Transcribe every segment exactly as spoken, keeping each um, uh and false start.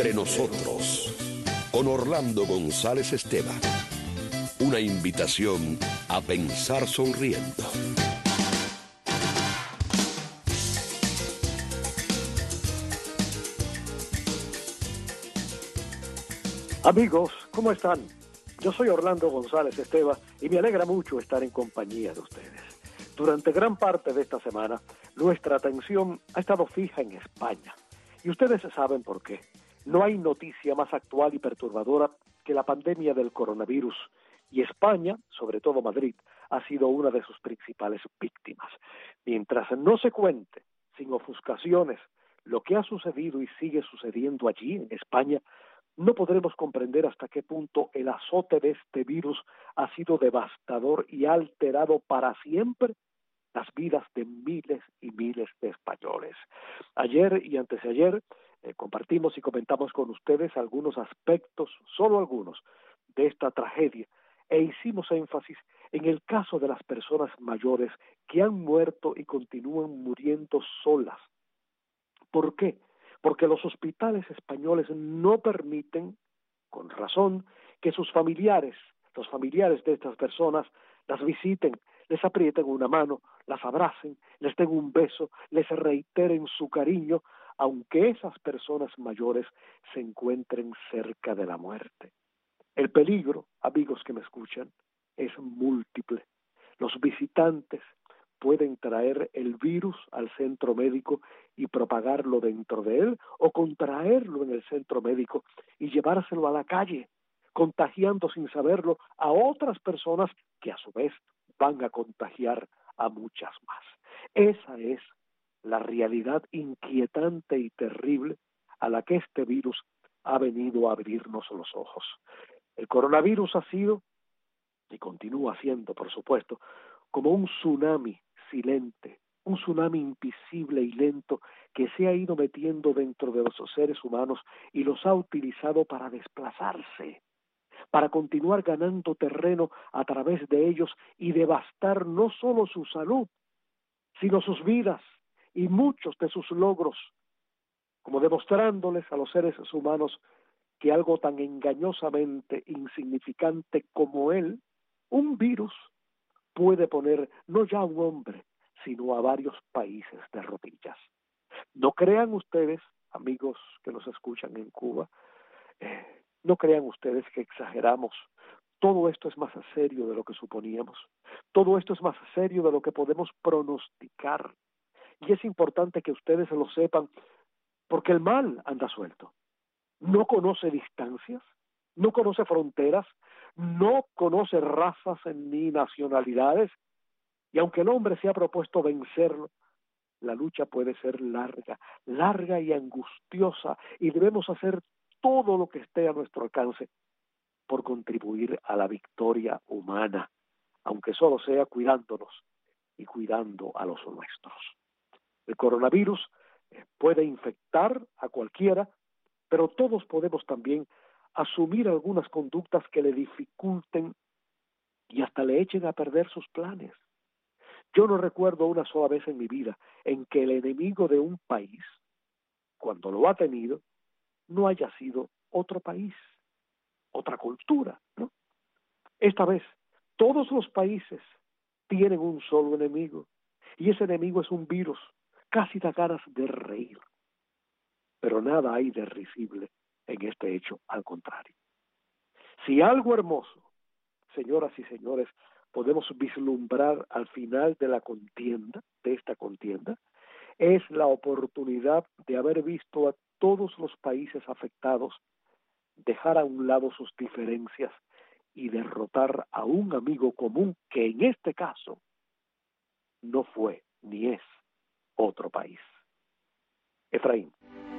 Entre nosotros, con Orlando González Esteban. Una invitación a pensar sonriendo. Amigos, ¿cómo están? Yo soy Orlando González Esteban y me alegra mucho estar en compañía de ustedes. Durante gran parte de esta semana, nuestra atención ha estado fija en España. Y ustedes saben por qué. No hay noticia más actual y perturbadora que la pandemia del coronavirus. Y España, sobre todo Madrid, ha sido una de sus principales víctimas. Mientras no se cuente, sin ofuscaciones, lo que ha sucedido y sigue sucediendo allí en España, no podremos comprender hasta qué punto el azote de este virus ha sido devastador y ha alterado para siempre las vidas de miles y miles de españoles. Ayer y antes de ayer eh, compartimos y comentamos con ustedes algunos aspectos, solo algunos, de esta tragedia e hicimos énfasis en el caso de las personas mayores que han muerto y continúan muriendo solas. ¿Por qué? Porque los hospitales españoles no permiten, con razón, que sus familiares, los familiares de estas personas, las visiten, les aprieten una mano, las abracen, les den un beso, les reiteren su cariño, aunque esas personas mayores se encuentren cerca de la muerte. El peligro, amigos que me escuchan, es múltiple. Los visitantes pueden traer el virus al centro médico y propagarlo dentro de él, o contraerlo en el centro médico y llevárselo a la calle, contagiando sin saberlo a otras personas que a su vez van a contagiar a muchas más. Esa es la realidad inquietante y terrible a la que este virus ha venido a abrirnos los ojos. El coronavirus ha sido, y continúa siendo, por supuesto, como un tsunami silente, un tsunami invisible y lento que se ha ido metiendo dentro de los seres humanos y los ha utilizado para desplazarse, para continuar ganando terreno a través de ellos y devastar no solo su salud, sino sus vidas y muchos de sus logros, como demostrándoles a los seres humanos que algo tan engañosamente insignificante como él, un virus, puede poner no ya a un hombre, sino a varios países de rodillas. No crean ustedes, amigos que nos escuchan en Cuba, eh, no crean ustedes que exageramos. Todo esto es más serio de lo que suponíamos. Todo esto es más serio de lo que podemos pronosticar. Y es importante que ustedes lo sepan, porque el mal anda suelto. No conoce distancias, no conoce fronteras, no conoce razas ni nacionalidades, y aunque el hombre se ha propuesto vencerlo, la lucha puede ser larga, larga y angustiosa, y debemos hacer todo lo que esté a nuestro alcance por contribuir a la victoria humana, aunque solo sea cuidándonos y cuidando a los nuestros. El coronavirus puede infectar a cualquiera, pero todos podemos también asumir algunas conductas que le dificulten y hasta le echen a perder sus planes. Yo no recuerdo una sola vez en mi vida en que el enemigo de un país, cuando lo ha tenido, no haya sido otro país, otra cultura, ¿no? Esta vez, todos los países tienen un solo enemigo, y ese enemigo es un virus. Casi da ganas de reír, pero nada hay de risible en este hecho, al contrario. Si algo hermoso, señoras y señores, podemos vislumbrar al final de la contienda, de esta contienda, es la oportunidad de haber visto a todos los países afectados dejar a un lado sus diferencias y derrotar a un amigo común que en este caso no fue ni es otro país. Efraín.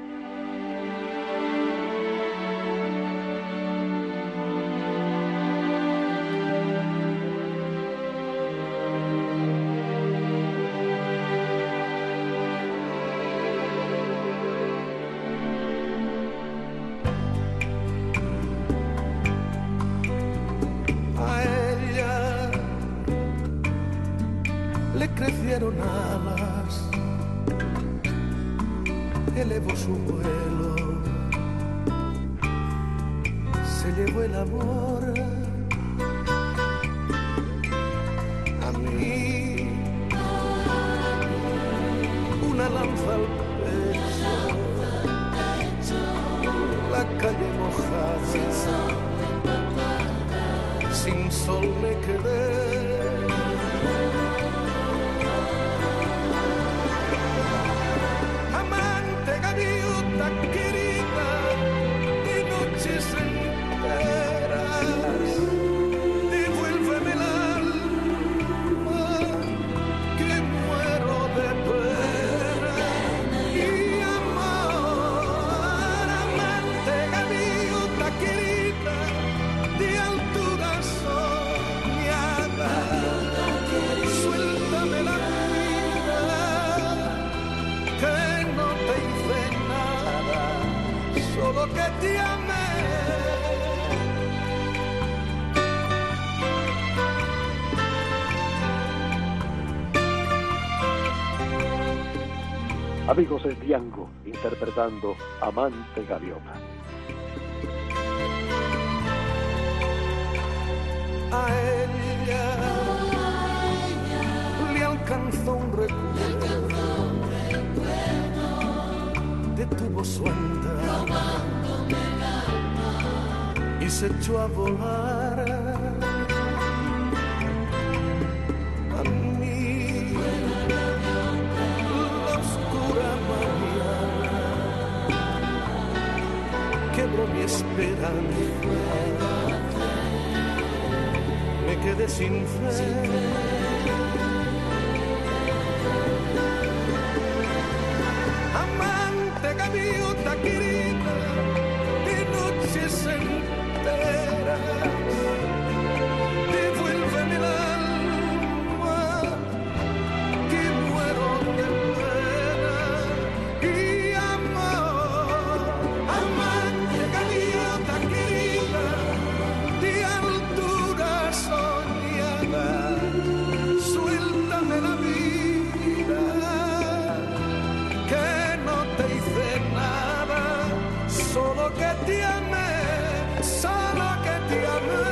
Crecieron alas, elevó su vuelo llevó el amor a mí, una lanza al pecho, la calle mojada, sin sol me quedé. Amante, gaviota querida, de noches enteras, devuélveme el alma, que muero de pena y amor. Amante, gaviota querida, de altura soñada, suéltame la vida, que no te hice nada, solo que te amé. Amigos, es Diango interpretando Amante Gaviota. A ella le alcanzó un recuerdo, detuvo su andar y se echó a volar. A mí la oscura mañana quebró mi esperanza, me quedé sin fe. Amante, gaviota querida, de noches enteras, devuélveme el alma, que muero de pena y amor. Amante, gaviota querida, de altura soñada, suéltame la vida, que no te hice nada, solo que te amé, solo que te amé.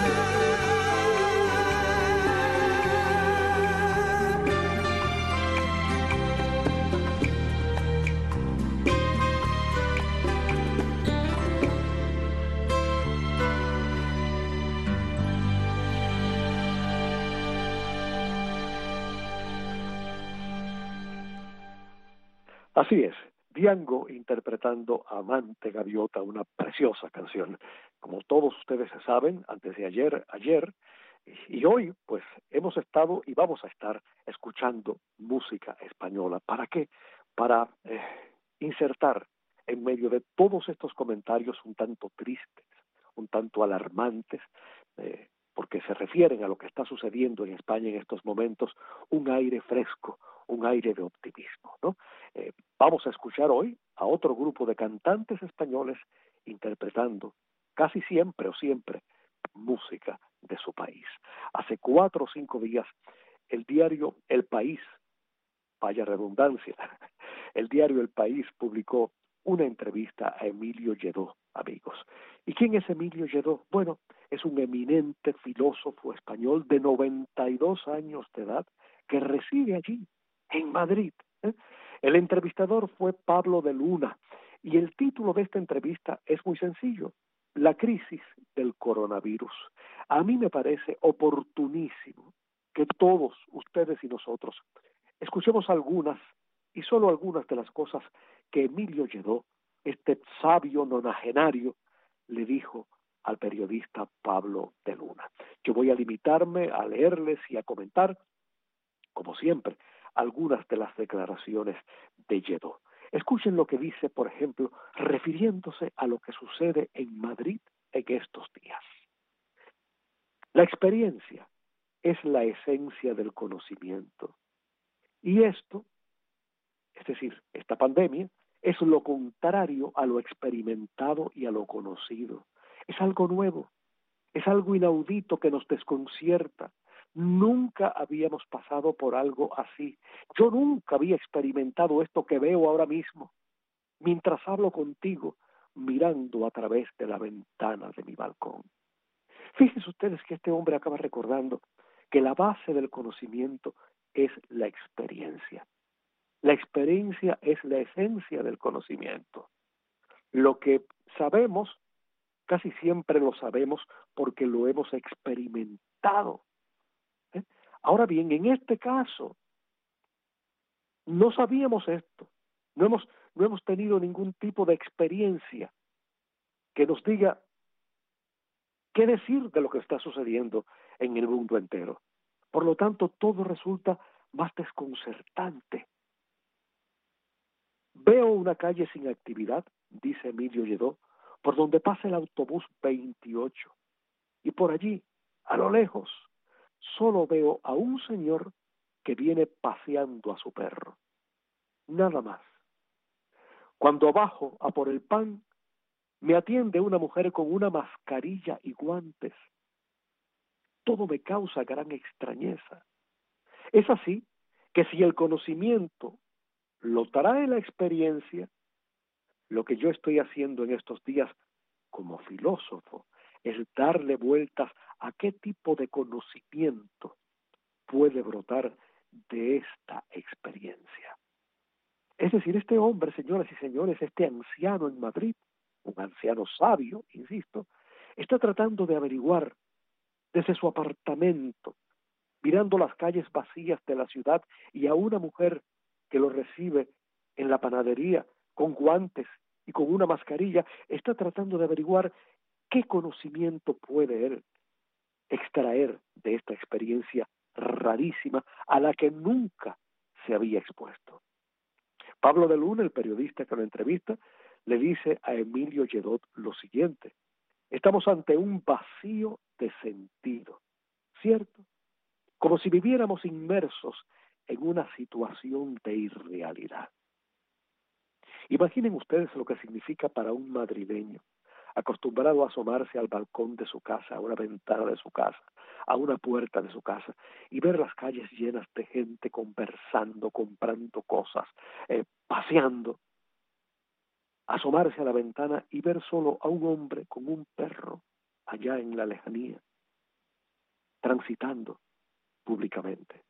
Así es, Diango interpretando Amante Gaviota, una preciosa canción. Como todos ustedes saben, antes de ayer, ayer y hoy, pues hemos estado y vamos a estar escuchando música española. ¿Para qué? Para eh, insertar en medio de todos estos comentarios un tanto tristes, un tanto alarmantes, eh, porque se refieren a lo que está sucediendo en España en estos momentos, un aire fresco, un aire de optimismo, ¿no? Eh, vamos a escuchar hoy a otro grupo de cantantes españoles interpretando casi siempre o siempre música de su país. Hace cuatro o cinco días el diario El País, vaya redundancia, el diario El País publicó una entrevista a Emilio Lledó, amigos. ¿Y quién es Emilio Lledó? Bueno, es un eminente filósofo español de noventa y dos años de edad que reside allí, en Madrid. ¿eh? El entrevistador fue Pablo de Luna y el título de esta entrevista es muy sencillo: La crisis del coronavirus. A mí me parece oportunísimo que todos ustedes y nosotros escuchemos algunas y solo algunas de las cosas que Emilio Lledó, este sabio nonagenario, le dijo al periodista Pablo de Luna. Yo voy a limitarme a leerles y a comentar, como siempre, algunas de las declaraciones de Lledó. Escuchen lo que dice, por ejemplo, refiriéndose a lo que sucede en Madrid en estos días. La experiencia es la esencia del conocimiento. Y esto, es decir, esta pandemia, es lo contrario a lo experimentado y a lo conocido. Es algo nuevo, es algo inaudito que nos desconcierta. Nunca habíamos pasado por algo así. Yo nunca había experimentado esto que veo ahora mismo. Mientras hablo contigo, mirando a través de la ventana de mi balcón. Fíjense ustedes que este hombre acaba recordando que la base del conocimiento es la experiencia. La experiencia es la esencia del conocimiento. Lo que sabemos, casi siempre lo sabemos porque lo hemos experimentado. ¿Eh? Ahora bien, en este caso, no sabíamos esto. No hemos, no hemos tenido ningún tipo de experiencia que nos diga qué decir de lo que está sucediendo en el mundo entero. Por lo tanto, todo resulta más desconcertante. Veo una calle sin actividad, dice Emilio Lledó, por donde pasa el autobús veintiocho. Y por allí, a lo lejos, solo veo a un señor que viene paseando a su perro. Nada más. Cuando bajo a por el pan, me atiende una mujer con una mascarilla y guantes. Todo me causa gran extrañeza. Es así que si el conocimiento lo trae la experiencia, lo que yo estoy haciendo en estos días como filósofo es darle vueltas a qué tipo de conocimiento puede brotar de esta experiencia. Es decir, este hombre, señoras y señores, este anciano en Madrid, un anciano sabio, insisto, está tratando de averiguar desde su apartamento, mirando las calles vacías de la ciudad y a una mujer que lo recibe en la panadería con guantes y con una mascarilla, está tratando de averiguar qué conocimiento puede él extraer de esta experiencia rarísima a la que nunca se había expuesto. Pablo de Luna, el periodista que lo entrevista, le dice a Emilio Lledó lo siguiente: estamos ante un vacío de sentido, ¿cierto? Como si viviéramos inmersos en una situación de irrealidad. Imaginen ustedes lo que significa para un madrileño, acostumbrado a asomarse al balcón de su casa, a una ventana de su casa, a una puerta de su casa, y ver las calles llenas de gente conversando, comprando cosas, eh, paseando, asomarse a la ventana y ver solo a un hombre con un perro allá en la lejanía, transitando públicamente.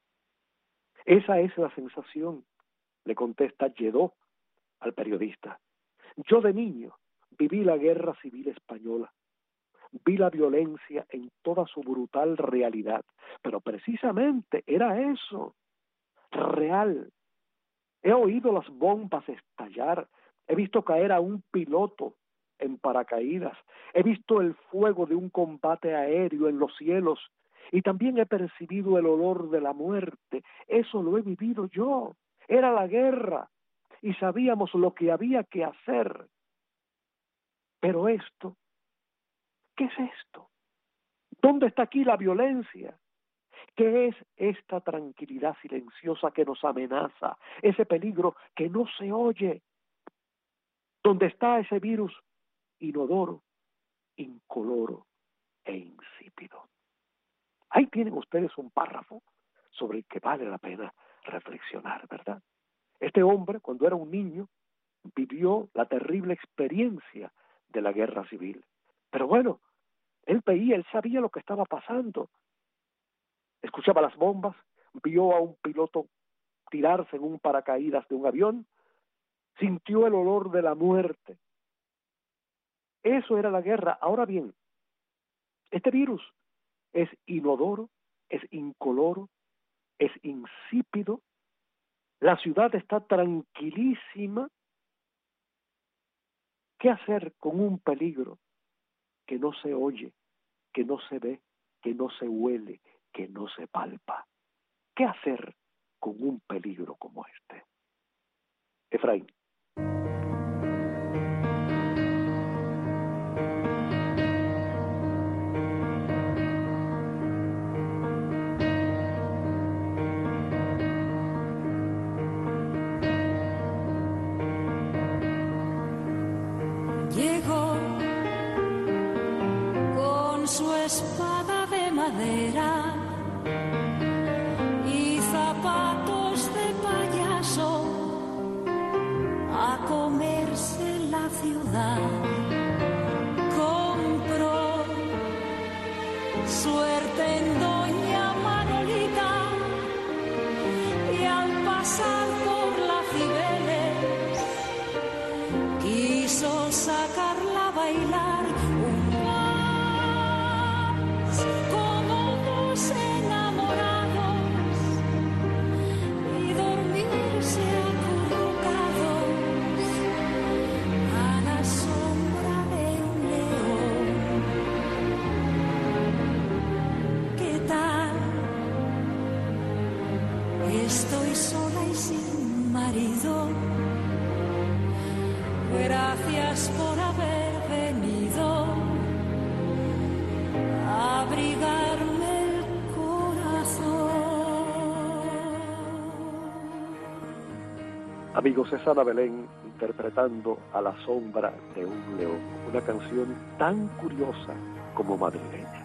Esa es la sensación, le contesta Lledó al periodista. Yo de niño viví la guerra civil española, vi la violencia en toda su brutal realidad, pero precisamente era eso, real. He oído las bombas estallar, he visto caer a un piloto en paracaídas, he visto el fuego de un combate aéreo en los cielos y también he percibido el olor de la muerte. Eso lo he vivido yo, era la guerra y sabíamos lo que había que hacer. Pero esto, ¿qué es esto? ¿Dónde está aquí la violencia? ¿Qué es esta tranquilidad silenciosa que nos amenaza? Ese peligro que no se oye. ¿Dónde está ese virus inodoro, incoloro e insípido? Ahí tienen ustedes un párrafo sobre el que vale la pena reflexionar, ¿verdad? Este hombre, cuando era un niño, vivió la terrible experiencia de la guerra civil. Pero bueno, él veía, él sabía lo que estaba pasando. Escuchaba las bombas, vio a un piloto tirarse en un paracaídas de un avión, sintió el olor de la muerte. Eso era la guerra. Ahora bien, este virus es inodoro, es incoloro, es insípido. La ciudad está tranquilísima. ¿Qué hacer con un peligro que no se oye, que no se ve, que no se huele, que no se palpa? ¿Qué hacer con un peligro como este? Efraín. Llegó con su espada de madera y zapatos de payaso a comerse la ciudad. bailar un vals como dos enamorados y dormirse acurrucados a la sombra de un león. ¿Qué tal? Estoy sola y sin marido. Gracias por haber venido a abrigarme el corazón. Amigos, es Ana Belén interpretando A la sombra de un león, una canción tan curiosa como madrileña.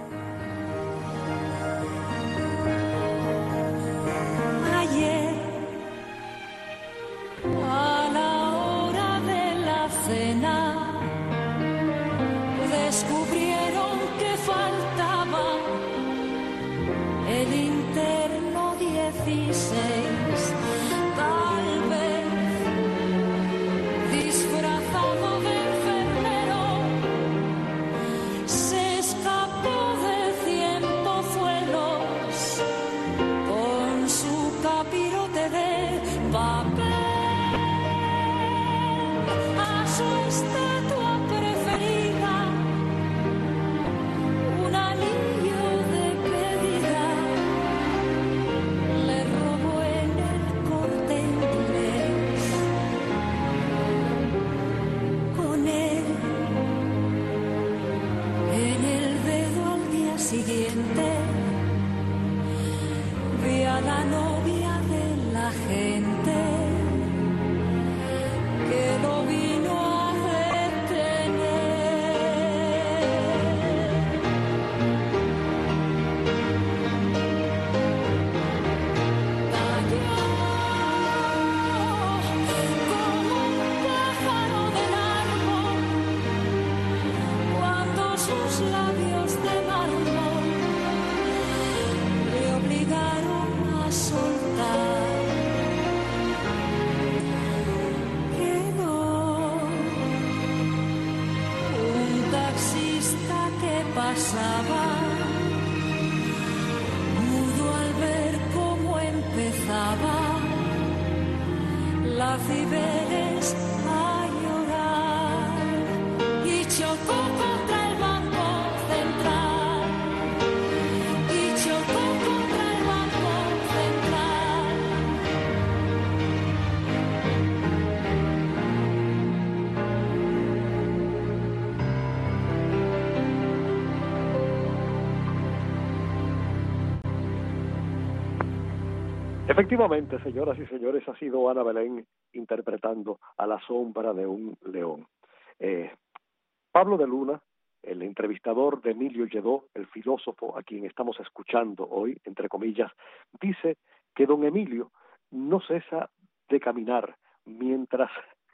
Ayer, a la hora de la cena, descubrieron que faltaba el interno dieciséis, tal vez disfrazado de enfermero, se escapó de cien pozuelos con su capirote de papel. A su estatua preferida un anillo de pedida le robó en el Corte Inglés. Con él en el dedo al día siguiente vi a la novia de la gente que lo vino a detener. Cayó como un pájaro del árbol cuando sus labios de mármol le obligaron a soltar. Quedó un taxista que pasaba, mudo al ver cómo empezaba la Cibeles a llorar y chocó contra el Banco Central, y chocó contra el Banco Central. Efectivamente, señoras y señores, ha sido Ana Belén interpretando A la sombra de un león. Eh, Pablo de Luna, el entrevistador de Emilio Lledó, el filósofo a quien estamos escuchando hoy, entre comillas, dice que don Emilio no cesa de caminar mientras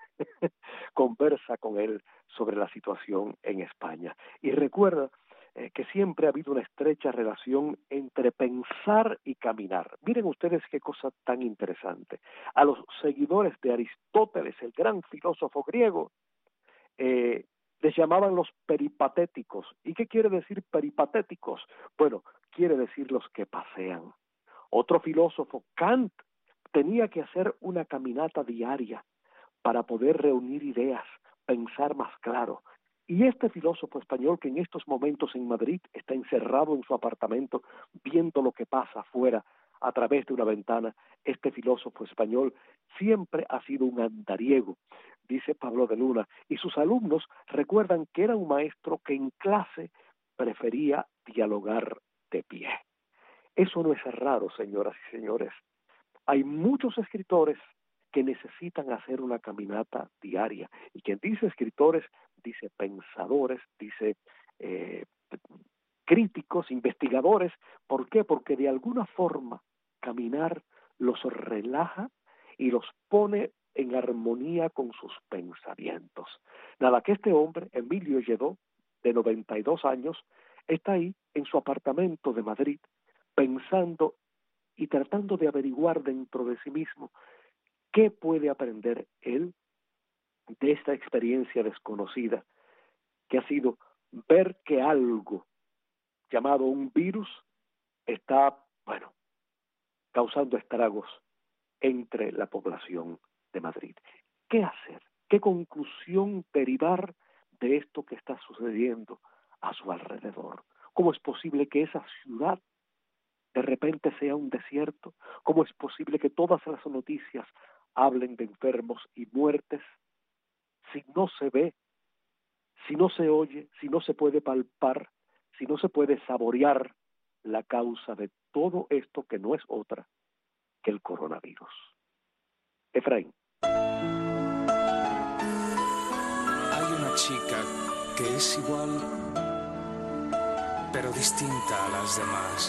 conversa con él sobre la situación en España. Y recuerda eh, que siempre ha habido una estrecha relación entre pensar y caminar. Miren ustedes qué cosa tan interesante. A los seguidores de Aristóteles, el gran filósofo griego, eh, les llamaban los peripatéticos. ¿Y qué quiere decir peripatéticos? Bueno, quiere decir los que pasean. Otro filósofo, Kant, tenía que hacer una caminata diaria para poder reunir ideas, pensar más claro. Y este filósofo español que en estos momentos en Madrid está encerrado en su apartamento viendo lo que pasa afuera a través de una ventana, este filósofo español siempre ha sido un andariego, dice Pablo de Luna, y sus alumnos recuerdan que era un maestro que en clase prefería dialogar de pie. Eso no es raro, señoras y señores. Hay muchos escritores que necesitan hacer una caminata diaria. Y quien dice escritores, dice pensadores, dice eh, críticos, investigadores. ¿Por qué? Porque de alguna forma caminar los relaja y los pone en armonía con sus pensamientos. Nada, que este hombre, Emilio Lledó, de noventa y dos años, está ahí en su apartamento de Madrid, pensando y tratando de averiguar dentro de sí mismo qué puede aprender él de esta experiencia desconocida que ha sido ver que algo llamado un virus está, bueno, causando estragos entre la población de Madrid. ¿Qué hacer? ¿Qué conclusión derivar de esto que está sucediendo a su alrededor? ¿Cómo es posible que esa ciudad de repente sea un desierto? ¿Cómo es posible que todas las noticias hablen de enfermos y muertes si no se ve, si no se oye, si no se puede palpar, si no se puede saborear la causa de todo esto que no es otra que el coronavirus? Efraín. Hay una chica que es igual, pero distinta a las demás.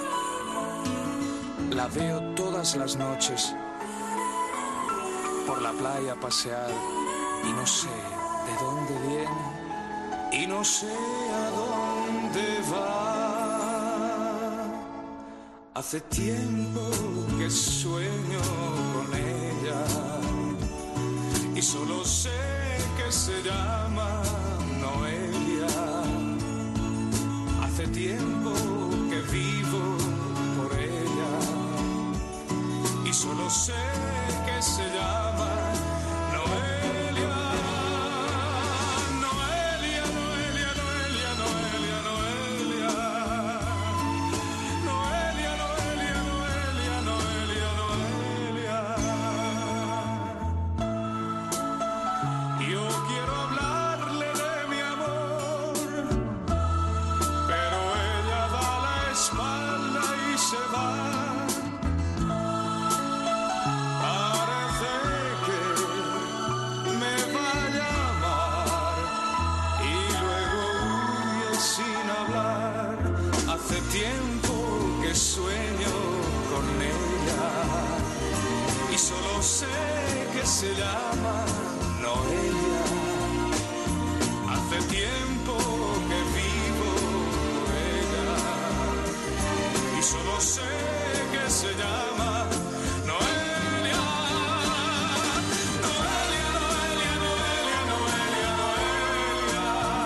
La veo todas las noches por la playa pasear y no sé de dónde viene y no sé a dónde va. Hace tiempo que sueño con ella y solo sé que se llama Noelia. Hace tiempo que vivo por ella y solo sé que se llama Noelia. Noelia, Noelia, Noelia, Noelia, Noelia. Noelia, Noelia, Noelia, Noelia, Noelia. Yo quiero hablarle de mi amor, pero ella da la espalda y se va. Parece que me va a llamar y luego huye sin hablar. Hace tiempo que sueño con ella y solo sé que se llama Noelia. Hace tiempo que vivo por ella y solo sé que se llama Noelia. Noelia, Noelia, Noelia, Noelia, Noelia.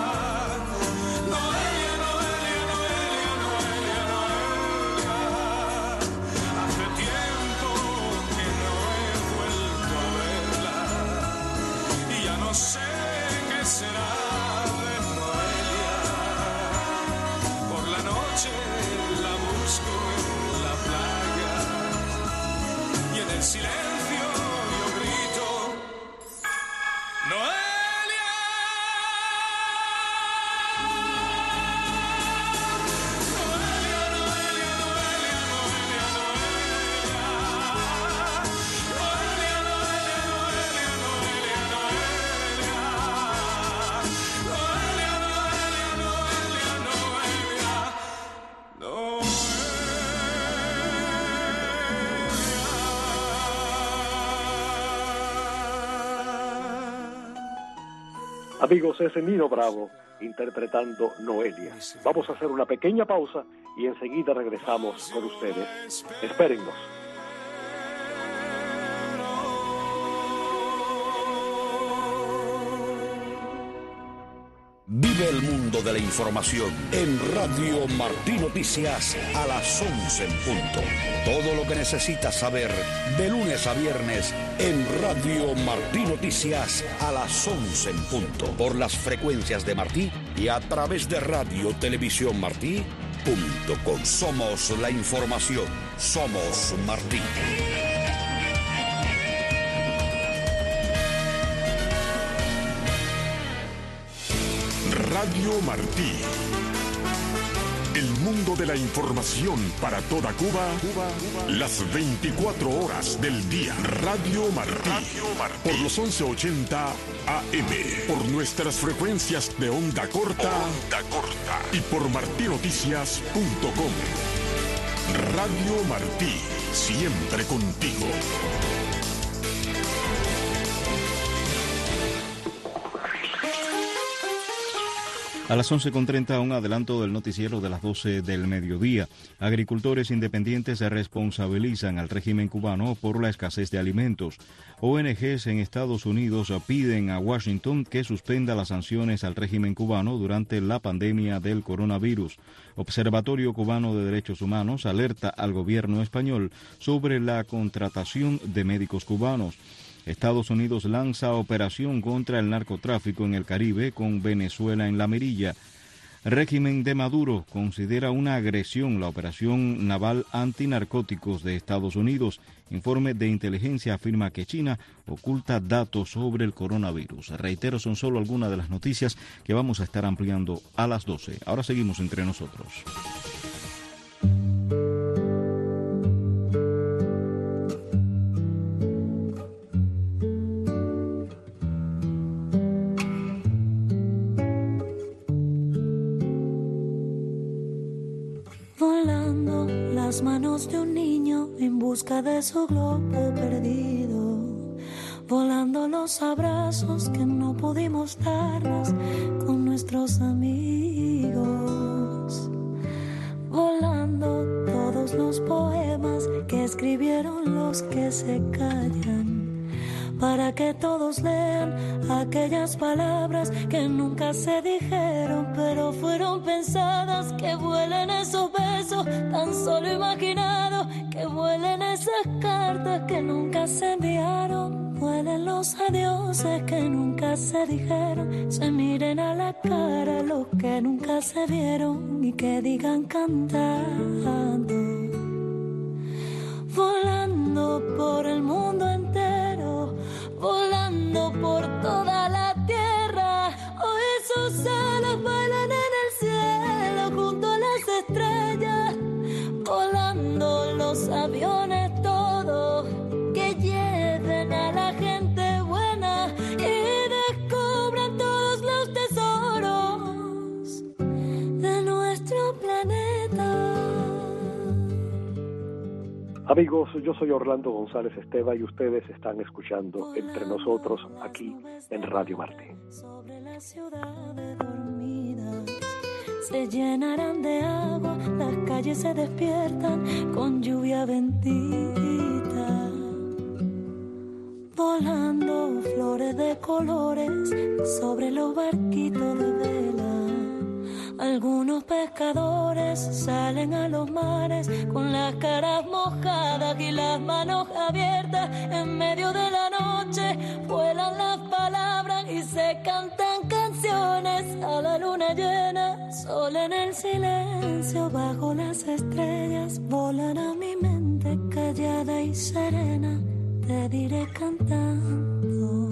Noelia, Noelia, Noelia, Noelia, Noelia. Hace tiempo que no he vuelto a verla y ya no sé qué será de Noelia. Por la noche la busco en la playa y en el silencio yo grito Noelia. Noelia, Noelia, Noelia, Noelia, Noelia. Noelia, Noelia, Noelia, Noelia, Noelia. Noelia, Noelia, Noelia, Noelia. Amigos, es Nino Bravo interpretando Noelia. Vamos a hacer una pequeña pausa y enseguida regresamos con ustedes. Espérennos. Vive el mundo de la información en Radio Martí Noticias a las once en punto. Todo lo que necesitas saber de lunes a viernes en Radio Martí Noticias a las once en punto. Por las frecuencias de Martí y a través de Radio Televisión Martí punto com. Somos la información. Somos Martí. Radio Martí. El mundo de la información para toda Cuba, Cuba, las veinticuatro horas del día. Radio Martí. Radio Martí. Por los once ochenta A M. Por nuestras frecuencias de onda corta. Onda corta. Y por martí noticias punto com. Radio Martí. Siempre contigo. A las once con treinta, un adelanto del noticiero de las doce del mediodía. Agricultores independientes se responsabilizan al régimen cubano por la escasez de alimentos. O N Ges en Estados Unidos piden a Washington que suspenda las sanciones al régimen cubano durante la pandemia del coronavirus. Observatorio Cubano de Derechos Humanos alerta al gobierno español sobre la contratación de médicos cubanos. Estados Unidos lanza operación contra el narcotráfico en el Caribe con Venezuela en la mirilla. Régimen de Maduro considera una agresión la operación naval antinarcóticos de Estados Unidos. Informe de inteligencia afirma que China oculta datos sobre el coronavirus. Reitero, son solo algunas de las noticias que vamos a estar ampliando a las doce. Ahora seguimos entre nosotros. Las manos de un niño en busca de su globo perdido, volando los abrazos que no pudimos darnos con nuestros amigos, volando todos los poemas que escribieron los que se callan, para que todos lean aquellas palabras que nunca se dijeron, pero fueron pensadas. Que vuelen esos besos tan solo imaginados, que vuelen esas cartas que nunca se enviaron, vuelen los adioses que nunca se dijeron, se miren a la cara los que nunca se vieron y que digan cantando, volando por el mundo entero, volando por toda la tierra. Hoy sus alas bailan en el cielo junto a las estrellas, volando los aviones todos que lleven a la gente buena y descubran todos los tesoros de nuestro planeta. Amigos, yo soy Orlando González Esteva y ustedes están escuchando Entre Nosotros aquí en Radio Martín. Sobre las ciudades dormidas se llenarán de agua, las calles se despiertan con lluvia bendita, volando flores de colores sobre los barquitos de vela. Algunos pescadores salen a los mares con las caras mojadas y las manos abiertas. En medio de la noche vuelan las palabras y se cantan canciones a la luna llena. Sol en el silencio bajo las estrellas volan a mi mente callada y serena. Te diré cantando,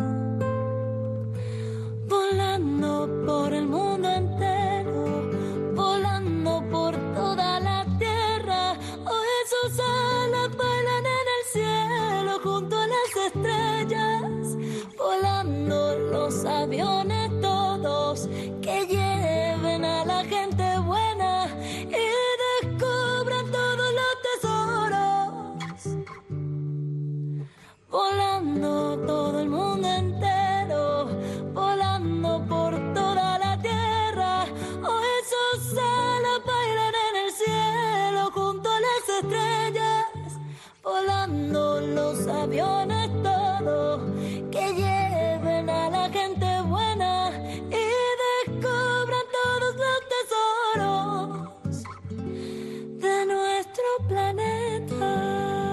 volando por el mundo entero, volando por toda la tierra. Hoy sus alas bailan en el cielo junto a las estrellas, volando los aviones todos que lleven a la gente buena y descubran todos los tesoros, volando todo el mundo entero, volando por toda la tierra. Hoy sus alas bailan en el cielo junto a las estrellas, volando los aviones todos que lleven a la gente buena y descubran todos los tesoros de nuestro planeta.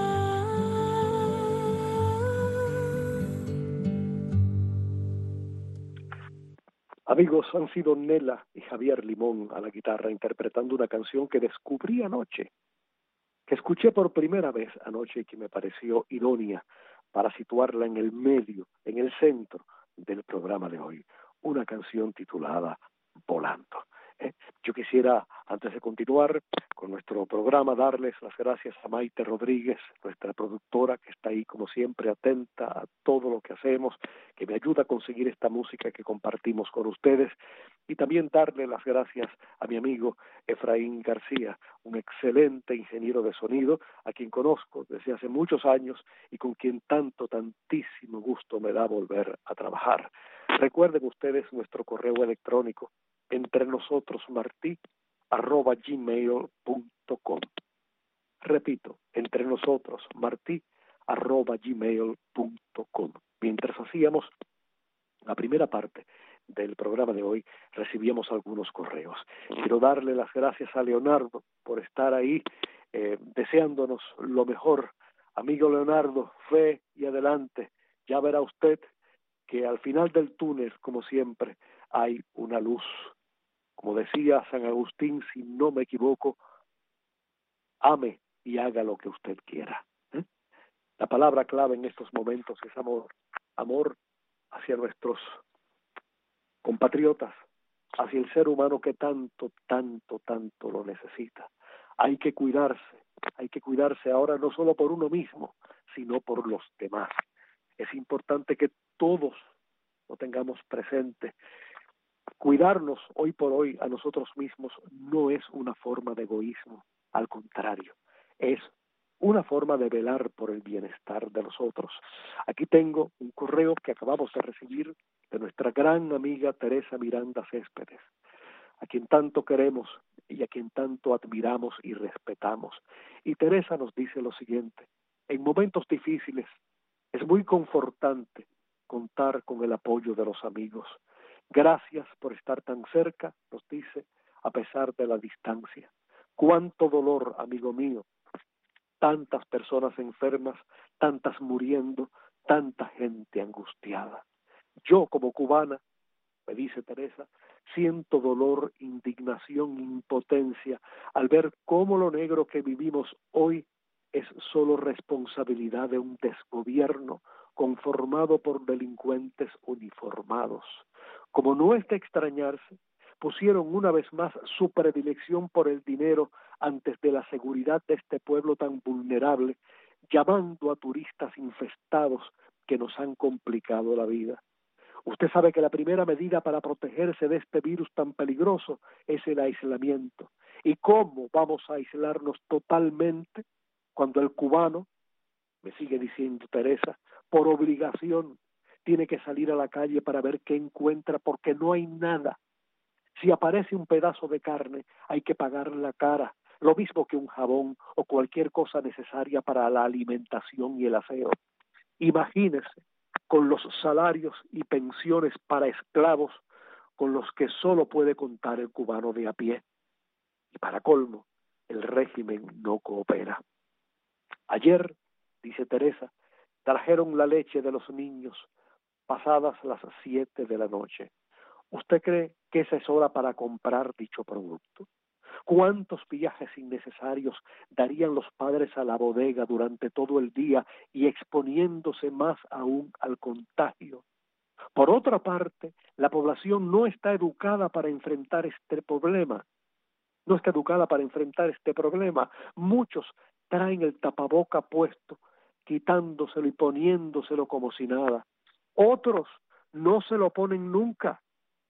Amigos, han sido Nela y Javier Limón a la guitarra interpretando una canción que descubrí anoche, que escuché por primera vez anoche y que me pareció idónea para situarla en el medio, en el centro del programa de hoy. Una canción titulada Volando. ¿Eh? Yo quisiera, antes de continuar con nuestro programa, darles las gracias a Maite Rodríguez, nuestra productora, que está ahí como siempre atenta a todo lo que hacemos, que me ayuda a conseguir esta música que compartimos con ustedes, y también darle las gracias a mi amigo Efraín García, un excelente ingeniero de sonido, a quien conozco desde hace muchos años y con quien tanto, tantísimo gusto me da volver a trabajar. Recuerden ustedes nuestro correo electrónico, entre nosotros martí arroba gmail punto com. Repito, entre nosotros martí arroba gmail punto com. Mientras hacíamos la primera parte del programa de hoy, recibíamos algunos correos. Quiero darle las gracias a Leonardo por estar ahí eh, deseándonos lo mejor. Amigo Leonardo, fe y adelante. Ya verá usted que al final del túnel, como siempre, hay una luz. Como decía San Agustín, si no me equivoco, ame y haga lo que usted quiera. ¿Eh? La palabra clave en estos momentos es amor. Amor hacia nuestros compatriotas, hacia el ser humano que tanto, tanto, tanto lo necesita. Hay que cuidarse, hay que cuidarse ahora no solo por uno mismo, sino por los demás. Es importante que todos lo tengamos presente. Cuidarnos hoy por hoy a nosotros mismos no es una forma de egoísmo, al contrario, es una forma de velar por el bienestar de los otros. Aquí tengo un correo que acabamos de recibir de nuestra gran amiga Teresa Miranda Céspedes, a quien tanto queremos y a quien tanto admiramos y respetamos. Y Teresa nos dice lo siguiente: en momentos difíciles es muy confortante contar con el apoyo de los amigos. Gracias por estar tan cerca, nos dice, a pesar de la distancia. Cuánto dolor, amigo mío, tantas personas enfermas, tantas muriendo, tanta gente angustiada. Yo, como cubana, me dice Teresa, siento dolor, indignación, impotencia al ver cómo lo negro que vivimos hoy es solo responsabilidad de un desgobierno conformado por delincuentes uniformados. Como no es de extrañarse, pusieron una vez más su predilección por el dinero antes de la seguridad de este pueblo tan vulnerable, llamando a turistas infestados que nos han complicado la vida. Usted sabe que la primera medida para protegerse de este virus tan peligroso es el aislamiento. ¿Y cómo vamos a aislarnos totalmente cuando el cubano, me sigue diciendo Teresa, por obligación tiene que salir a la calle para ver qué encuentra porque no hay nada? Si aparece un pedazo de carne, hay que pagar la cara, lo mismo que un jabón o cualquier cosa necesaria para la alimentación y el aseo. Imagínese con los salarios y pensiones para esclavos con los que solo puede contar el cubano de a pie. Y para colmo, el régimen no coopera. Ayer, dice Teresa, trajeron la leche de los niños pasadas las siete de la noche. ¿Usted cree que esa es hora para comprar dicho producto? ¿Cuántos viajes innecesarios darían los padres a la bodega durante todo el día y exponiéndose más aún al contagio? Por otra parte, la población no está educada para enfrentar este problema. No está educada para enfrentar este problema. Muchos traen el tapaboca puesto, quitándoselo y poniéndoselo como si nada. Otros no se lo ponen nunca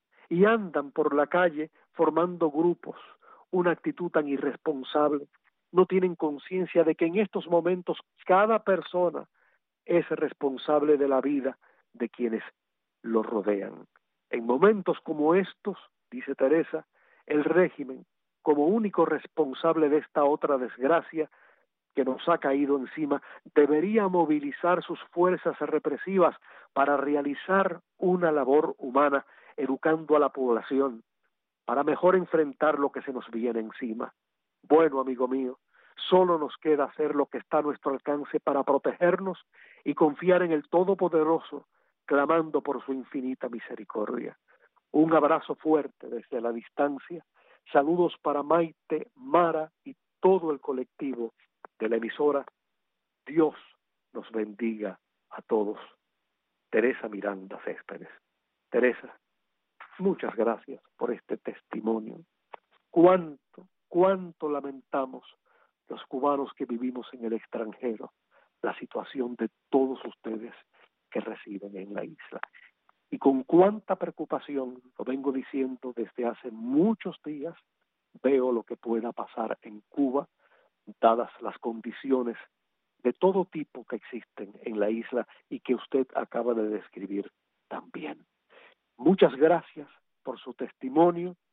y andan por la calle formando grupos. Una actitud tan irresponsable. No tienen conciencia de que en estos momentos cada persona es responsable de la vida de quienes lo rodean. En momentos como estos, dice Teresa, el régimen, como único responsable de esta otra desgracia que nos ha caído encima, debería movilizar sus fuerzas represivas para realizar una labor humana, educando a la población, para mejor enfrentar lo que se nos viene encima. Bueno, amigo mío, solo nos queda hacer lo que está a nuestro alcance para protegernos y confiar en el Todopoderoso, clamando por su infinita misericordia. Un abrazo fuerte desde la distancia. Saludos para Maite, Mara y todo el colectivo de la emisora. Dios nos bendiga a todos. Teresa Miranda Céspedes. Teresa, muchas gracias por este testimonio. Cuánto, cuánto lamentamos los cubanos que vivimos en el extranjero, la situación de todos ustedes que residen en la isla. Y con cuánta preocupación, lo vengo diciendo desde hace muchos días, veo lo que pueda pasar en Cuba, dadas las condiciones de todo tipo que existen en la isla y que usted acaba de describir también. Muchas gracias por su testimonio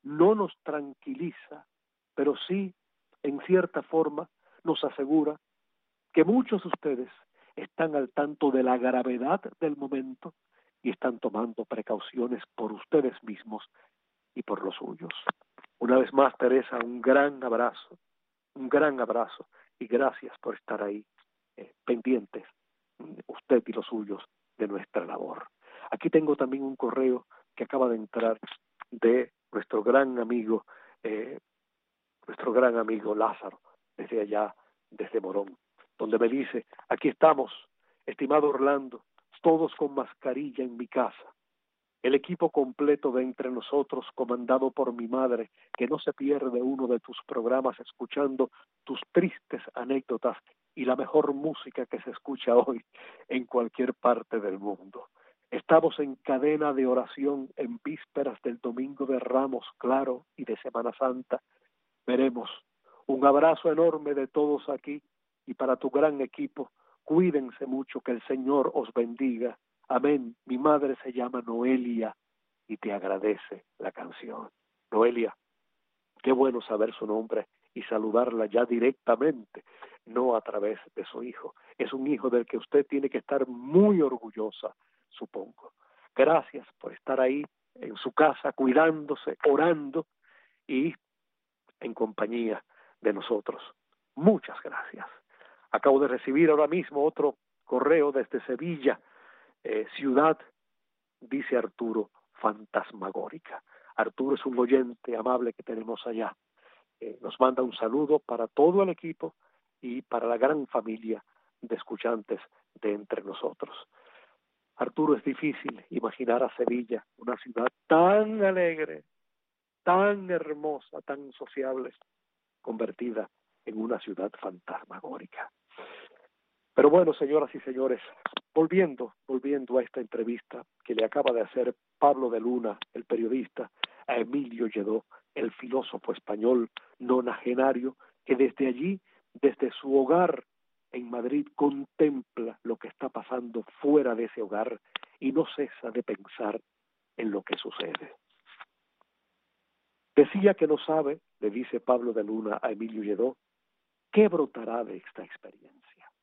no nos tranquiliza, pero sí, en cierta forma, nos asegura que muchos de ustedes están al tanto de la gravedad del momento y están tomando precauciones por ustedes mismos y por los suyos. Una vez más, Teresa, un gran abrazo, un gran abrazo y gracias por estar ahí, eh, pendientes, usted y los suyos, de nuestra labor. Aquí tengo también un correo que acaba de entrar de nuestro gran amigo, eh, nuestro gran amigo Lázaro, desde allá, desde Morón, donde me dice: aquí estamos, estimado Orlando, todos con mascarilla en mi casa, el equipo completo de Entre Nosotros, comandado por mi madre, que no se pierde uno de tus programas escuchando tus tristes anécdotas y la mejor música que se escucha hoy en cualquier parte del mundo. Estamos en cadena de oración en vísperas del Domingo de Ramos, claro, y de Semana Santa. Veremos. Un abrazo enorme de todos aquí y para tu gran equipo. Cuídense mucho, que el Señor os bendiga. Amén. Mi madre se llama Noelia y te agradece la canción. Noelia, qué bueno saber su nombre y saludarla ya directamente, no a través de su hijo. Es un hijo del que usted tiene que estar muy orgullosa, supongo. Gracias por estar ahí en su casa, cuidándose, orando y en compañía de nosotros. Muchas gracias. Acabo de recibir ahora mismo otro correo desde Sevilla, eh, ciudad, dice Arturo, fantasmagórica. Arturo es un oyente amable que tenemos allá. Eh, nos manda un saludo para todo el equipo y para la gran familia de escuchantes de Entre Nosotros. Arturo, es difícil imaginar a Sevilla, una ciudad tan alegre, tan hermosa, tan sociable, convertida en una ciudad fantasmagórica. Pero bueno, señoras y señores, volviendo, volviendo a esta entrevista que le acaba de hacer Pablo de Luna, el periodista, a Emilio Lledó, el filósofo español nonagenario, que desde allí, desde su hogar en Madrid, contempla lo que está pasando fuera de ese hogar y no cesa de pensar en lo que sucede. Decía que no sabe, le dice Pablo de Luna a Emilio Lledó, qué brotará de esta experiencia.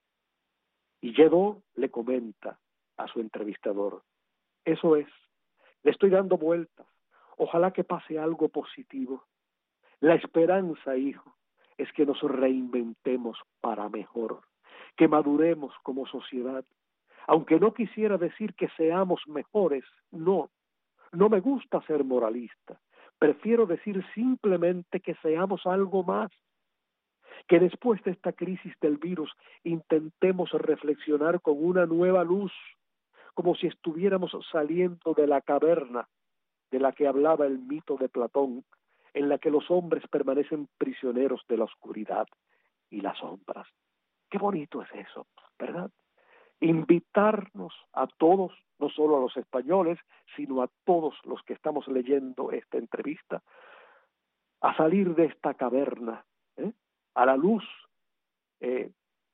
Y Lledó le comenta a su entrevistador: eso es, le estoy dando vueltas, ojalá que pase algo positivo. La esperanza, hijo, es que nos reinventemos para mejor, que maduremos como sociedad. Aunque no quisiera decir que seamos mejores, no, no me gusta ser moralista. Prefiero decir simplemente que seamos algo más, que después de esta crisis del virus intentemos reflexionar con una nueva luz, como si estuviéramos saliendo de la caverna de la que hablaba el mito de Platón, en la que los hombres permanecen prisioneros de la oscuridad y las sombras. Qué bonito es eso, ¿verdad? Invitarnos a todos, no solo a los españoles, sino a todos los que estamos leyendo esta entrevista, a salir de esta caverna, ¿eh? a la luz, eh,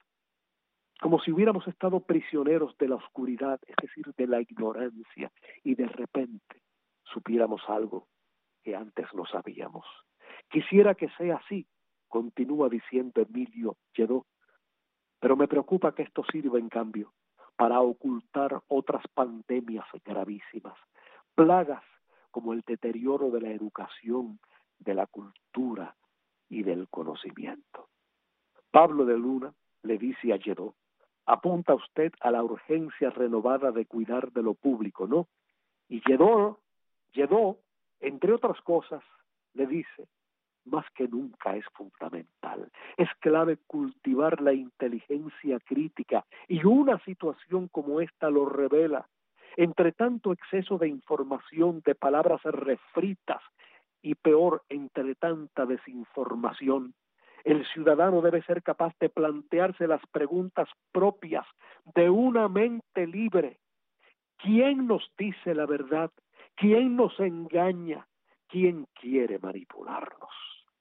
como si hubiéramos estado prisioneros de la oscuridad, es decir, de la ignorancia, y de repente supiéramos algo que antes no sabíamos. Quisiera que sea así, continúa diciendo Emilio Lledó, pero me preocupa que esto sirva en cambio para ocultar otras pandemias gravísimas, plagas como el deterioro de la educación, de la cultura y del conocimiento. Pablo de Luna le dice a Lledó: apunta usted a la urgencia renovada de cuidar de lo público, ¿no? Y Lledó, Lledó, entre otras cosas, le dice: más que nunca es fundamental, es clave cultivar la inteligencia crítica, y una situación como esta lo revela. Entre tanto exceso de información, de palabras refritas, y peor, entre tanta desinformación, el ciudadano debe ser capaz de plantearse las preguntas propias de una mente libre. ¿Quién nos dice la verdad? ¿Quién nos engaña? ¿Quién quiere manipularnos?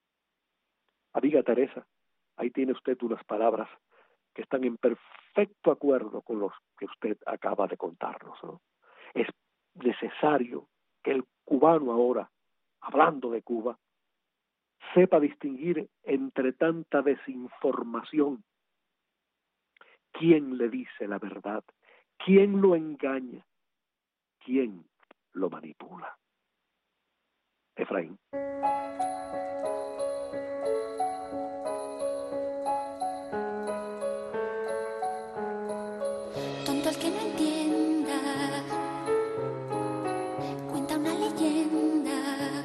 Amiga Teresa, ahí tiene usted unas palabras que están en perfecto acuerdo con lo que usted acaba de contarnos, ¿no? Es necesario que el cubano ahora hablando de Cuba, sepa distinguir entre tanta desinformación quién le dice la verdad, quién lo engaña, quién lo manipula. Efraín. Tonto el que no entienda, cuenta una leyenda,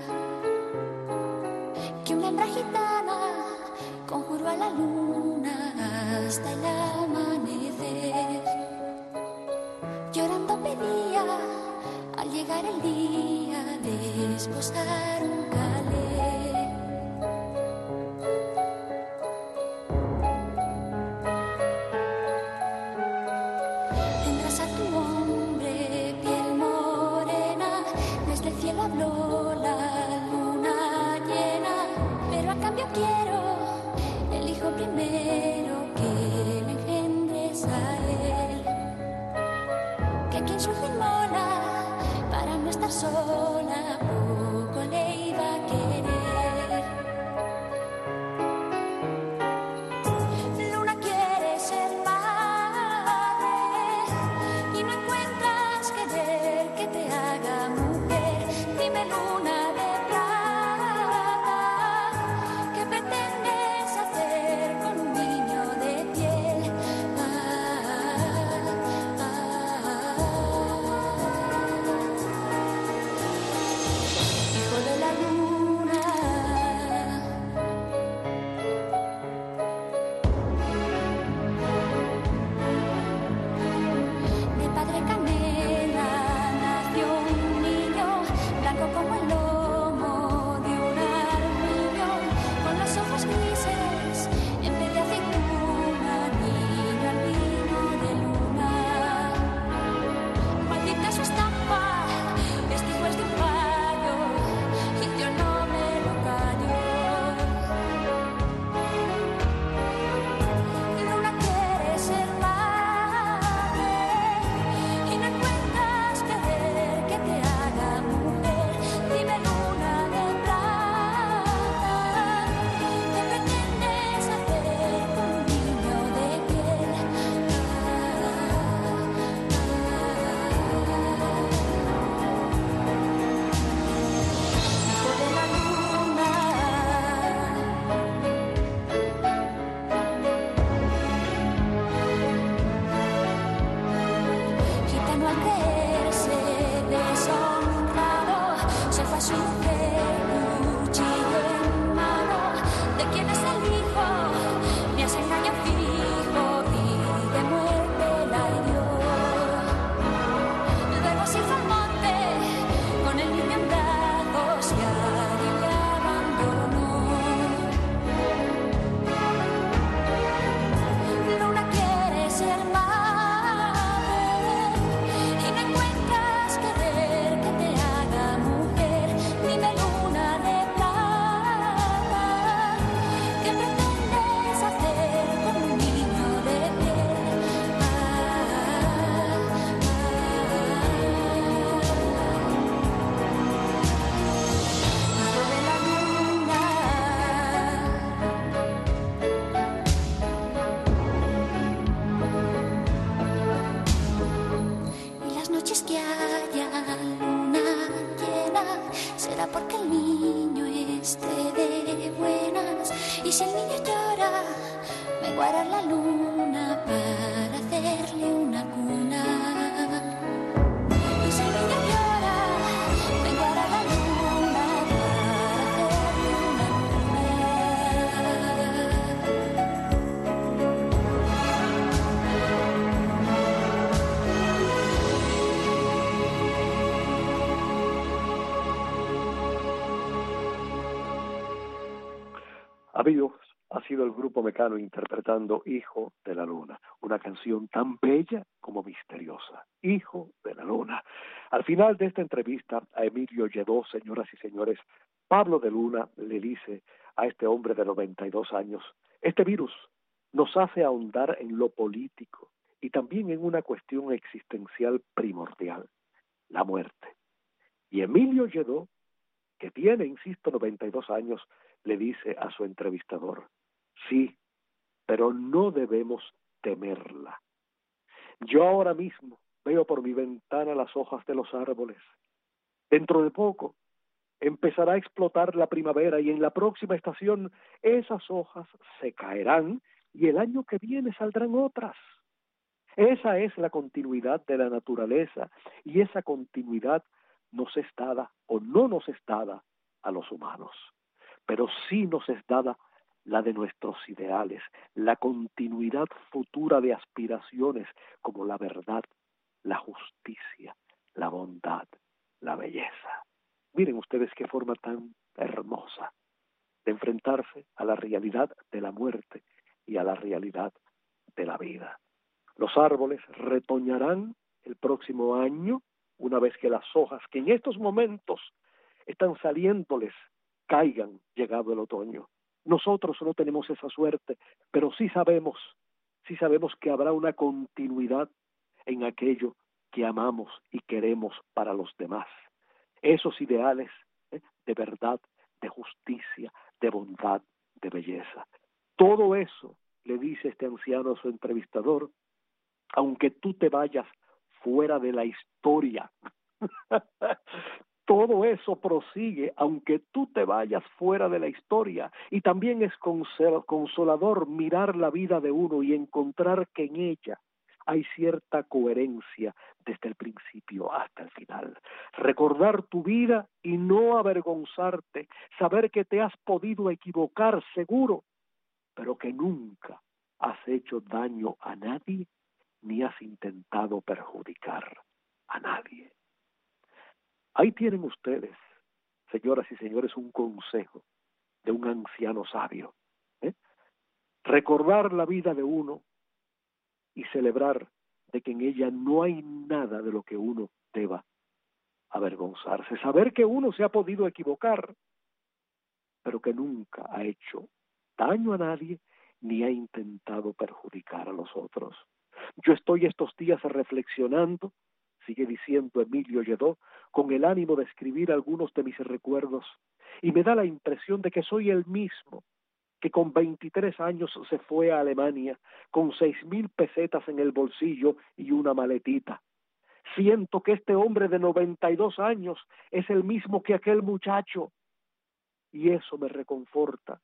que una hembra gitana conjuró a la luna hasta el amanecer. Llorando pedía al llegar el día de desposar un calé. Tendrás a tu hombre piel morena, desde el cielo habló la luna llena, pero a cambio quiero el hijo primero que le engendres a él, que quien surge mola para no estar sola, poco le iba a querer. Luna quiere ser padre y no encuentras querer que te haga mujer. Dime, luna de plata, ¿qué pretendes hacer con un niño de piel? Ah, ah, hijo de la luna, de padre canela nació un niño, blanco como el lomo de un armiño, con los ojos grises en vez de aceituna, niño albino de luna. Maldita su estampa, vestido es de un rayo, y yo no me lo callo. Luna quiere ser madre y no encuentras querer que te haga mujer. Dime, luna de plata, ¿qué pretendes hacer con un niño de piel? Hijo de la luna, gitano al creerse deshonrado, se fue a su mujer, cuchillo en mano. ¿De quién es el hijo? Me hace engaño fijo y de muerte la hirió. Luego se fue al monte con el niño en brazos y allí le abandonó. Luna quiere ser madre y no encuentras querer que te haga mujer. Dime, luna de plata, ¿qué pretendes hacer con un niño de piel? Ah, hijo de la luna. Y las noches que haya luna llena, será porque el niño esté de buenas. Y si el niño llora, menguará la luna para hacerle una cuna. Y si el niño llora, menguará la luna para hacerle una Amigos, ha sido el grupo Mecano interpretando Hijo de la Luna, una canción tan bella como misteriosa. Hijo de la Luna. Al final de esta entrevista a Emilio Lledó, señoras y señores, Pablo de Luna le dice a este hombre de noventa y dos años, este virus nos hace ahondar en lo político y también en una cuestión existencial primordial, la muerte. Y Emilio Lledó, que tiene, insisto, noventa y dos años, le dice a su entrevistador: sí, pero no debemos temerla. Yo ahora mismo veo por mi ventana las hojas de los árboles. Dentro de poco empezará a explotar la primavera y en la próxima estación esas hojas se caerán y el año que viene saldrán otras. Esa es la continuidad de la naturaleza y esa continuidad nos es dada o no nos es dada a los humanos, pero sí nos es dada la de nuestros ideales, la continuidad futura de aspiraciones como la verdad, la justicia, la bondad, la belleza. Miren ustedes qué forma tan hermosa de enfrentarse a la realidad de la muerte y a la realidad de la vida. Los árboles retoñarán el próximo año, una vez que las hojas que en estos momentos están saliéndoles caigan llegado el otoño. Nosotros no tenemos esa suerte, pero sí sabemos, sí sabemos que habrá una continuidad en aquello que amamos y queremos para los demás. Esos ideales ¿eh? de verdad, de justicia, de bondad, de belleza. Todo eso, le dice este anciano a su entrevistador, aunque tú te vayas fuera de la historia, todo eso prosigue, aunque tú te vayas fuera de la historia. Y también es consolador mirar la vida de uno y encontrar que en ella hay cierta coherencia desde el principio hasta el final. Recordar tu vida y no avergonzarte, saber que te has podido equivocar seguro, pero que nunca has hecho daño a nadie ni has intentado perjudicar a nadie. Ahí tienen ustedes, señoras y señores, un consejo de un anciano sabio. ¿eh? Recordar la vida de uno y celebrar de que en ella no hay nada de lo que uno deba avergonzarse. Saber que uno se ha podido equivocar, pero que nunca ha hecho daño a nadie ni ha intentado perjudicar a los otros. Yo estoy estos días reflexionando, sigue diciendo Emilio Lledó, con el ánimo de escribir algunos de mis recuerdos, y me da la impresión de que soy el mismo que con veintitrés años se fue a Alemania, con seis mil pesetas en el bolsillo y una maletita. Siento que este hombre de noventa y dos años es el mismo que aquel muchacho, y eso me reconforta.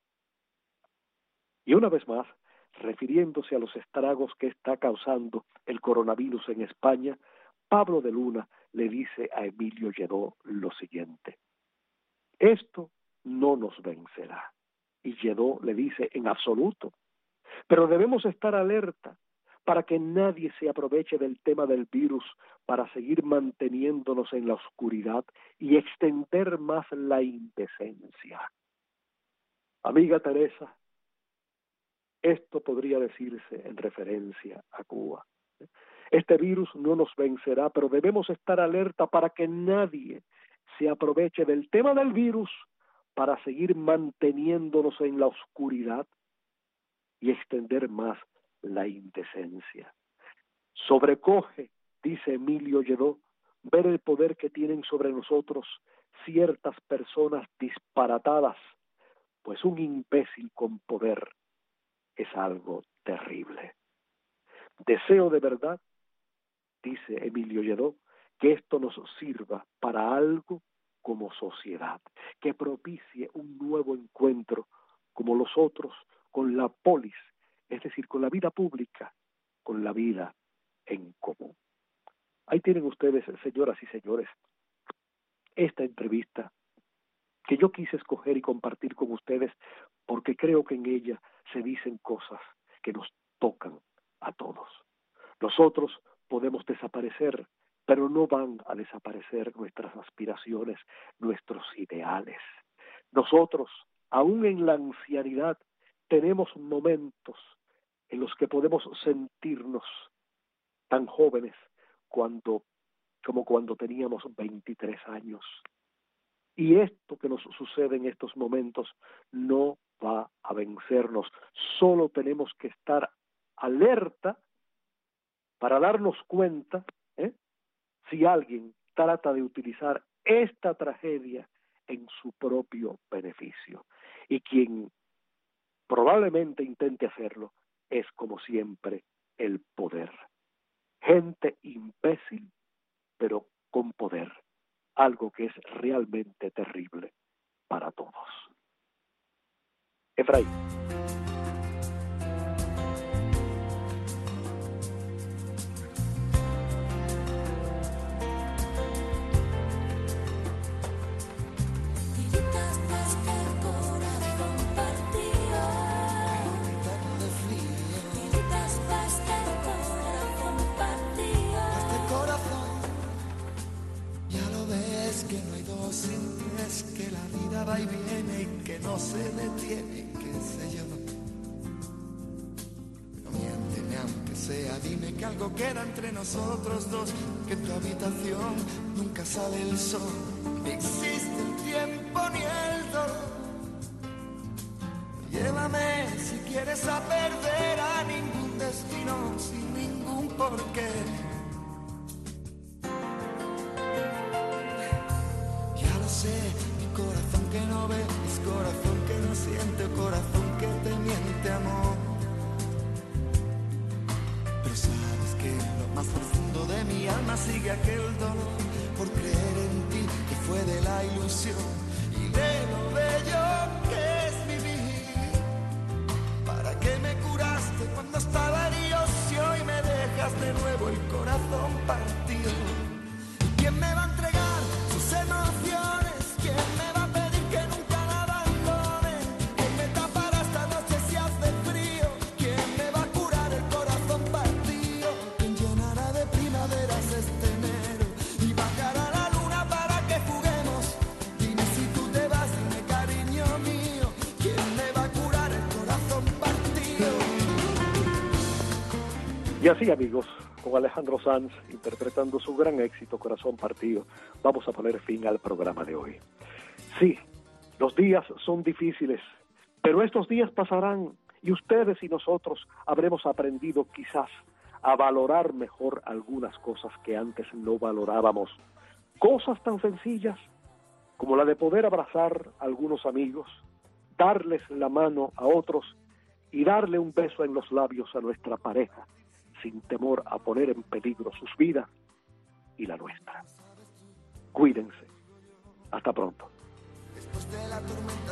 Y una vez más, refiriéndose a los estragos que está causando el coronavirus en España, Pablo de Luna le dice a Emilio Lledó lo siguiente: esto no nos vencerá. Y Lledó le dice: en absoluto, pero debemos estar alerta para que nadie se aproveche del tema del virus para seguir manteniéndonos en la oscuridad y extender más la indecencia. Amiga Teresa, esto podría decirse en referencia a Cuba. Este virus no nos vencerá, pero debemos estar alerta para que nadie se aproveche del tema del virus para seguir manteniéndonos en la oscuridad y extender más la indecencia. Sobrecoge, dice Emilio Lledó, ver el poder que tienen sobre nosotros ciertas personas disparatadas, pues un imbécil con poder es algo terrible. Deseo de verdad, dice Emilio Lledó, que esto nos sirva para algo como sociedad, que propicie un nuevo encuentro como los otros con la polis, es decir, con la vida pública, con la vida en común. Ahí tienen ustedes, señoras y señores, esta entrevista que yo quise escoger y compartir con ustedes porque creo que en ella se dicen cosas que nos tocan a todos. Nosotros podemos desaparecer, pero no van a desaparecer nuestras aspiraciones, nuestros ideales. Nosotros, aún en la ancianidad, tenemos momentos en los que podemos sentirnos tan jóvenes cuando, como cuando teníamos veintitrés años. Y esto que nos sucede en estos momentos no va a vencernos. Solo tenemos que estar alerta para darnos cuenta, ¿eh? si alguien trata de utilizar esta tragedia, en su propio beneficio. Y quien probablemente intente hacerlo es, como siempre, el poder. Gente imbécil, pero con poder, algo que es realmente terrible para todos. Efraín. Es que la vida va y viene y que no se detiene, qué sé yo. No miénteme aunque sea, dime que algo queda entre nosotros dos, que en tu habitación nunca sale el sol, ni existe el tiempo ni el dolor. Llévame si quieres a perder a ningún destino sin ningún porqué. Mi corazón que no ve, es corazón que no siente, corazón que te miente, amor. Pero sabes que en lo más profundo de mi alma sigue aquel dolor por creer en ti que fue de la ilusión y de lo bello que es vivir. ¿Para qué me curaste cuando estaba herido si hoy me dejas de nuevo el corazón partido? ¿Y quién me va a entregar sus emociones? ¿Quién me va a pedir que nunca la abandone? ¿Quién me tapará esta noche si hace frío? ¿Quién me va a curar el corazón partido? ¿Quién llenará de primaveras este enero y bajará la luna para que juguemos? Dime si tú te vas, dime cariño mío, ¿quién me va a curar el corazón partido? Y así, amigos, con Alejandro Sanz interpretando su gran éxito Corazón Partido, vamos a poner fin al programa de hoy. Sí, los días son difíciles, pero estos días pasarán y ustedes y nosotros habremos aprendido quizás a valorar mejor algunas cosas que antes no valorábamos. Cosas tan sencillas como la de poder abrazar a algunos amigos, darles la mano a otros y darle un beso en los labios a nuestra pareja, sin temor a poner en peligro sus vidas y la nuestra. Cuídense. Hasta pronto. Después de la tormenta.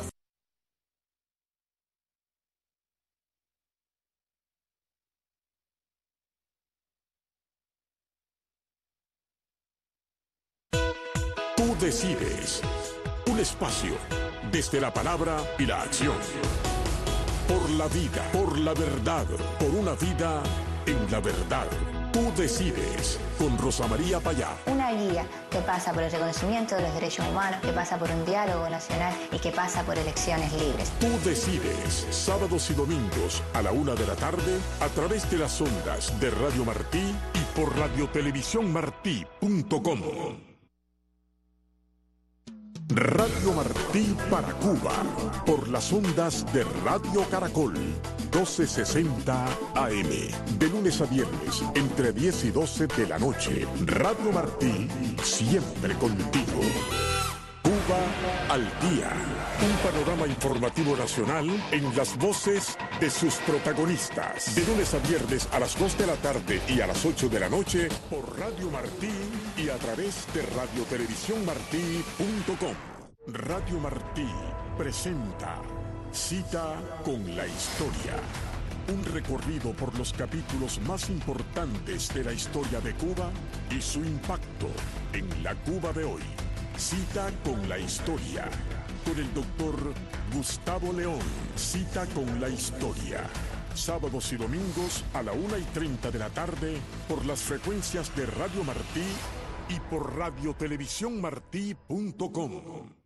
Tú decides. Un espacio desde la palabra y la acción. Por la vida, por la verdad, por una vida en la verdad. Tú decides, con Rosa María Payá. Una guía que pasa por el reconocimiento de los derechos humanos, que pasa por un diálogo nacional y que pasa por elecciones libres. Tú decides, sábados y domingos a la una de la tarde, a través de las ondas de Radio Martí y por radio televisión martí punto com. Radio Martí para Cuba, por las ondas de Radio Caracol, doce sesenta A M, de lunes a viernes, entre diez y doce de la noche. Radio Martí, siempre contigo. Cuba al día, un panorama informativo nacional en las voces de sus protagonistas. De lunes a viernes a las dos de la tarde y a las ocho de la noche por Radio Martí y a través de radio televisión martí punto com. Radio Martí presenta Cita con la Historia. Un recorrido por los capítulos más importantes de la historia de Cuba y su impacto en la Cuba de hoy. Cita con la Historia, con el doctor Gustavo León. Cita con la Historia. Sábados y domingos a la una y treinta de la tarde por las frecuencias de Radio Martí y por radio televisión martí punto com.